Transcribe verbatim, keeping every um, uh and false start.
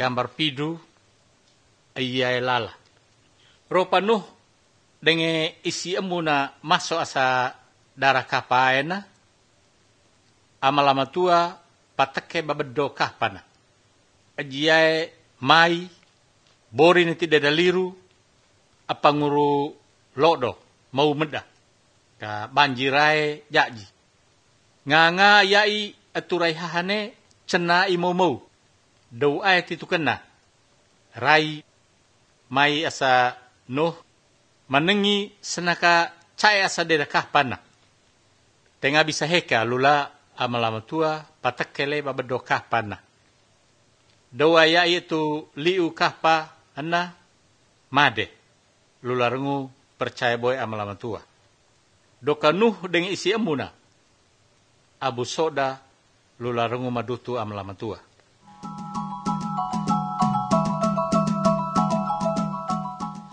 gambar pidu iya lala. Ropa Nuh dengan isi emuna masuk asa darah kapaena amalama tua patake babedo kapana. Ajiai mai bori ni tidak daliru apa nguru lodo mau meda ka banjirai jaji. Nganga yai aturai hahane cena imo mau. Dau ayat itu kena. Rai mai asa Nuh menengi senaka caya asa dedakah pana. Tengah bisa heka lula amalama tua patakele babedokah pana. Dau ayat itu liu kahpa ana made. Lula rengu percaya boy amalama tua. Doka Nuh dengan isi emuna. Abu soda lula rengu madutu amalama tua.